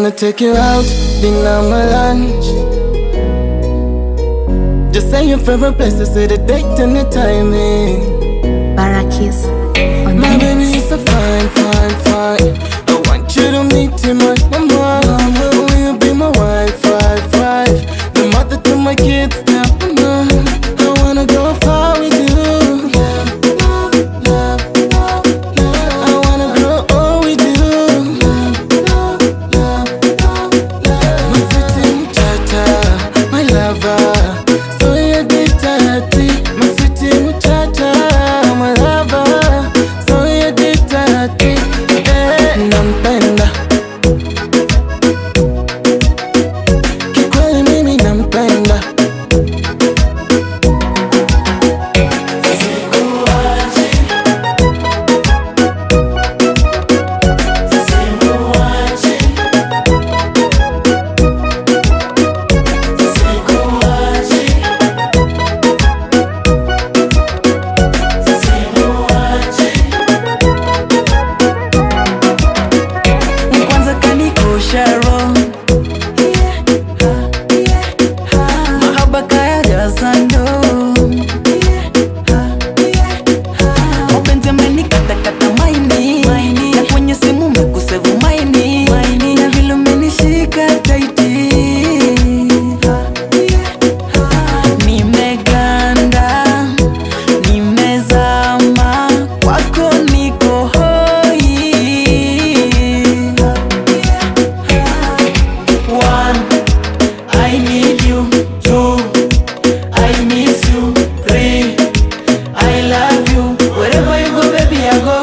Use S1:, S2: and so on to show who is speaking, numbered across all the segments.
S1: wanna take you out, dinner my lunch. Just say your favorite place to say the date and the timing.
S2: Barakis on
S1: my
S2: the
S1: baby, you're so fine, fine, fine. I want you to meet him, my mama. Will you be my wife, wife? The mother to my kids, now. I wanna go far with you. I wanna grow old with you. My pretty muchacha, my lover. So you're the daddy. My pretty muchacha, my lover. So you're the daddy. Nampenda kikweli, mimi nampenda. Mahaba kaya jazando, mapenzi amenikatakata maini, na kwenye simu mekusevu maini, na vile umenishika taiti. Nimeganda, nimezama, kwako niko hoi. One, I need you. Two, I miss you. Three, I love you. Wherever you go, baby, I go.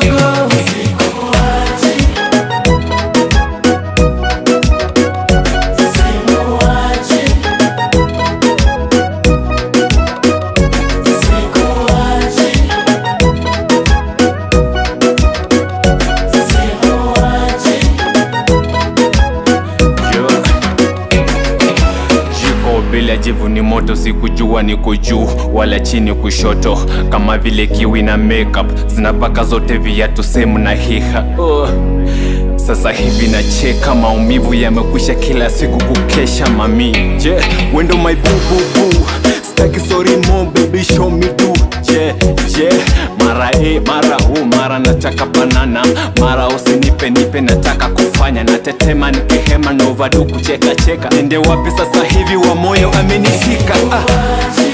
S3: Bila jivu ni moto, sikujua niko juu wala chini kushoto. Kama vile kiwi na makeup zinapaka zote viatu same na hiha. Sasa hivi nacheka, maumivu yamekwisha, kila siku kukesha mami. Je, wendo my boo boo boo. Staki sorry mo baby, show me do. Je, mara mara mara nataka banana, mara usinipe nipe, nataka kufanya natetema nikihema na overdo kucheka cheka. Nende wapi sasa hivi wa moyo amenishika.